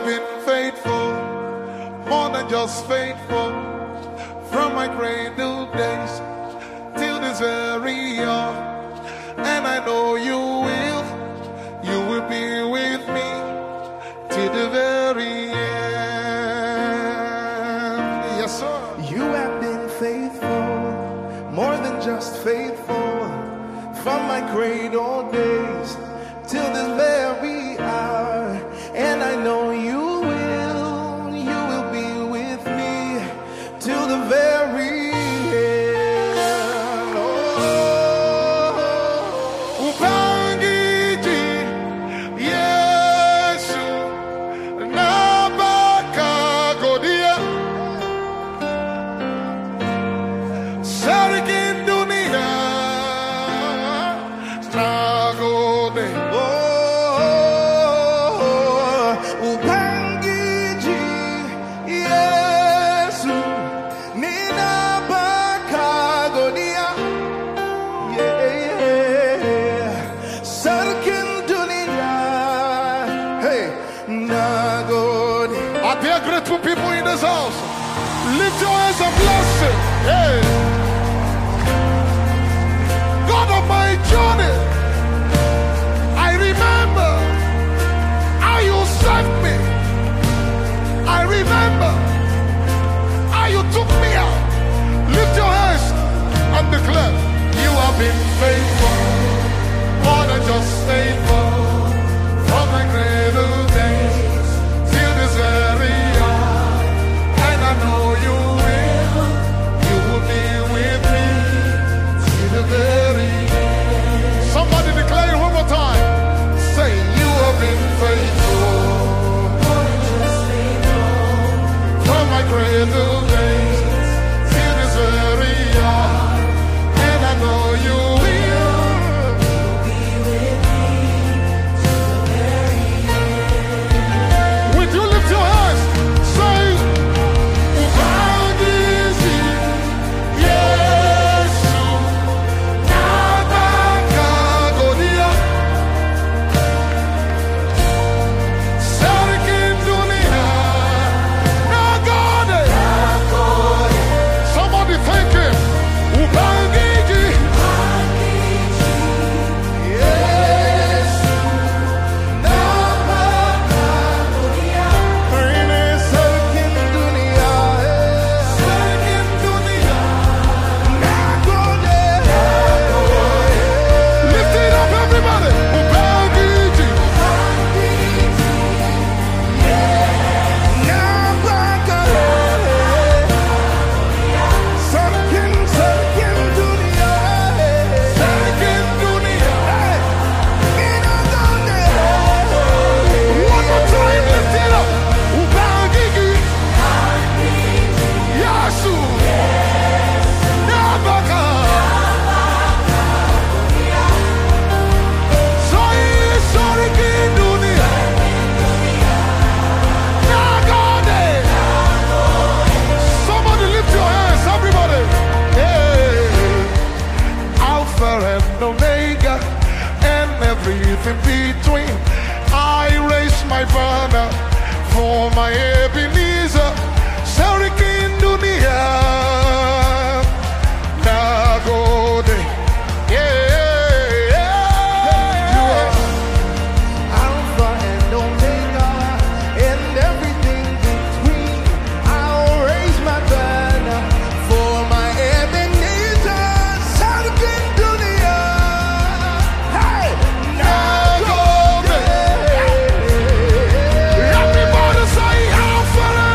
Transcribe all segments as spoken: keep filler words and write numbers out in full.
have been faithful, more than just faithful, from my cradle days till this very hour. And I know you will, you will be with me till the very end. Yes, sir. You have been faithful, more than just faithful, from my cradle days till this very hour. And I know you will, you will be with me till the very end. Oh, Ubangiji, Yesu, Nabakagodia, Sarkin dunia, Nagode. Ubangiji, Yesu, ninabakagonia. Yeah, yeah. Sarkin dunia, hey, nagode. Are there grateful people in this house? Lift your hands and bless Him. Hey. God of my journey, I remember how you saved me. I remember how you took me out. Lift your hands and declare, you have been faithful, more than just faithful, from my cradle days till this very hour. And I know you will, you will be with me till the very end. Somebody declare it one more time. Say, you have been faithful, from my cradle days till this very hour. And I know you will. Would you lift your hands? Say, Ubangiji, Yesu, Nabakagodia, Sarkin dunia, Nagode. Somebody thank Him. Ubangiji, Yesu, nabakagonia. Rene sarkin dunia, Sarkin dunia. nagode. Lift it up, everybody. Ubangiji, Sarkin, sarkin dunia, Sarkin dunia. nagode. One more time, lift it up. Ubangiji, Yesu, Nabaka. Say, Sarkin dunia, Nagode. Somebody lift your hands, everybody. Hey. Alpha and Omega, and everything between. I raise my banner for my Ebenezer, Sarkin dunia, Nagode. Yeah, you are Alpha and Omega, and everything between. I'll raise my banner for my Ebenezer, Sarkin dunia. Hey, nagode. Everybody say Alpha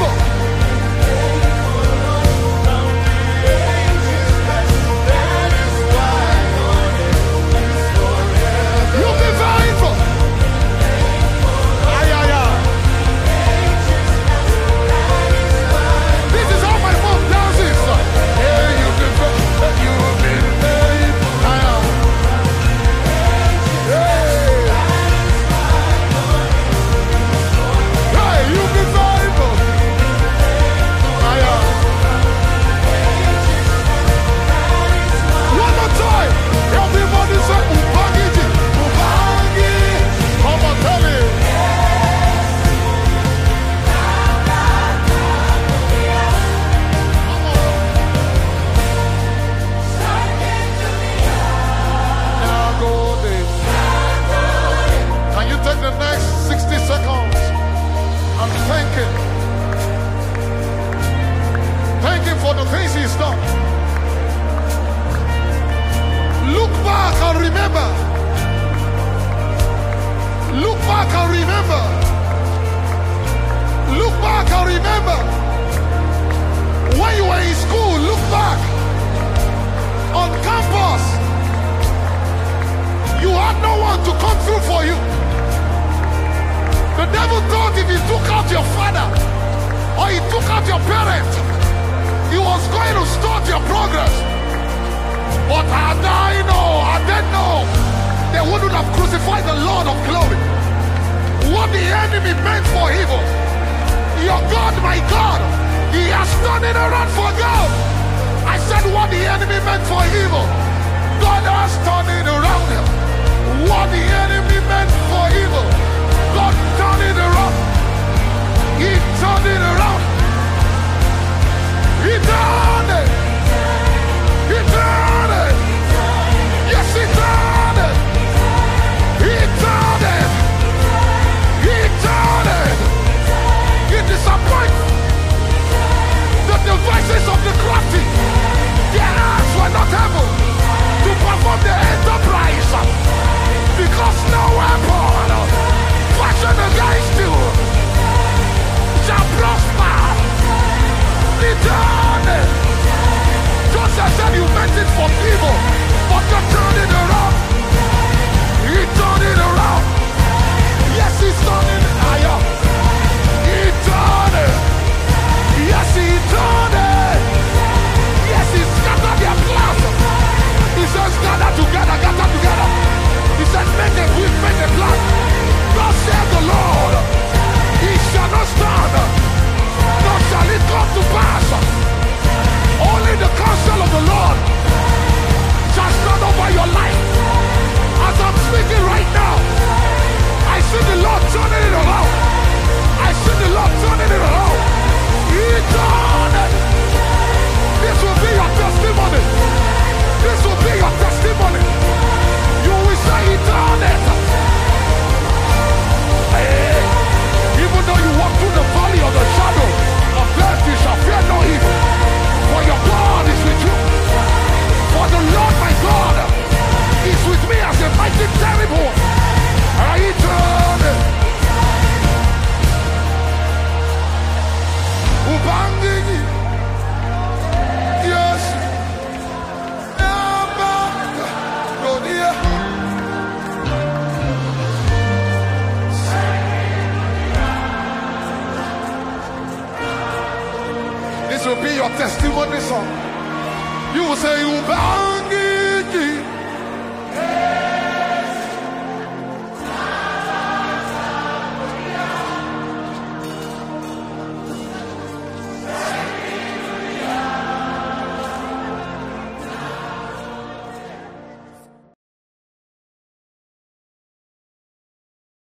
faithful. You've been faithful. Ay, ay, ay. This is how my mom does it. Hey, you've been faithful. You've been faithful. Ay, ay. Hey. Hey, you've been faithful. Ay, ay. One more time. Everybody say, Ubangiji, Ubangi. Come on, tell me. Can you take the next sixty seconds and thank him? Thank him for the things he's done. Look back and remember. Look back and remember. Look back and remember. When you were in school, look back. On campus, you had no one to come through for you. The devil thought if he took out your father or he took out your parent, he was going to start your progress. But had I know, I didn't know, they wouldn't have crucified the Lord of glory. What the enemy meant for evil, your God, my God, he has turned it around for good. I said what the enemy meant for evil, God has turned it around. What the enemy meant for evil, God turned it around. He turned it around. He turned it. He turned it. Yes, he turned it. He turned it. He turned it. He disappointed the devices of the crafty. Their hands were not able to perform the enterprise, because no weapon fashioned against you shall prosper. Return it. Joseph said you meant it for evil, but you turned it around. He turned it around. Yes, he's turning it higher. He turned it. Yes, he turned it. Yes, he scattered their plans. He says, gather together, gather together. He said, make a quick, make a plan. God said the Lord, he shall not stand, nor shall it come to pass. Only the counsel of the Lord shall stand over your life. As I'm speaking right now, I see the Lord turning it around. I see the Lord turning it around. He turned it. This will be your testimony. This will be your testimony. You will say he turned it. Hey, even though you walk through the valley of the shadow of death, you shall fear no evil. For your God is with you. For the Lord my God is with me as a mighty terrible. I turned it. Ubangiji. Yes. This will be your testimony song. You will say, you bow.